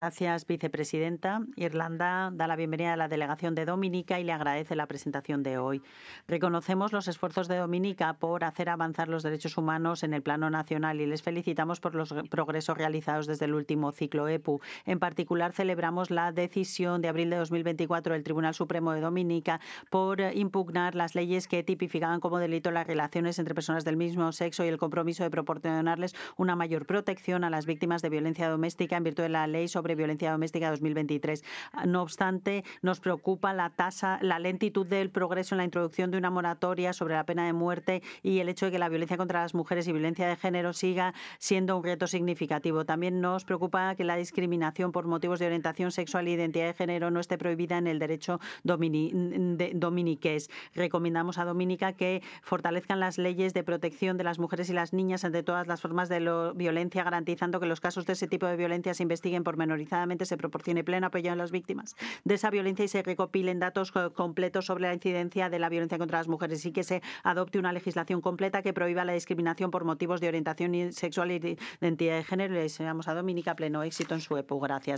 Gracias, vicepresidenta. Irlanda da la bienvenida a la delegación de Dominica y le agradece la presentación de hoy. Reconocemos los esfuerzos de Dominica por hacer avanzar los derechos humanos en el plano nacional y les felicitamos por los progresos realizados desde el último ciclo EPU. En particular, celebramos la decisión de abril de 2024 del Tribunal Supremo de Dominica por impugnar las leyes que tipificaban como delito las relaciones entre personas del mismo sexo y el compromiso de proporcionarles una mayor protección a las víctimas de violencia doméstica en virtud de la Ley sobre Violencia Doméstica 2023. No obstante, nos preocupa la lentitud del progreso en la introducción de una moratoria sobre la pena de muerte y el hecho de que la violencia contra las mujeres y violencia de género siga siendo un reto significativo. También nos preocupa que la discriminación por motivos de orientación sexual e identidad de género no esté prohibida en el derecho dominiqués. Recomendamos a Dominica que fortalezcan las leyes de protección de las mujeres y las niñas ante todas las formas de violencia, garantizando que los casos de ese tipo de violencia se investiguen pormenorizadamente, se proporcione pleno apoyo a las víctimas de esa violencia y se recopilen datos completos sobre la incidencia de la violencia contra las mujeres y que se adopte una legislación completa que prohíba la discriminación por motivos de orientación sexual y de identidad de género. Le deseamos a Dominica pleno éxito en su EPU. Gracias.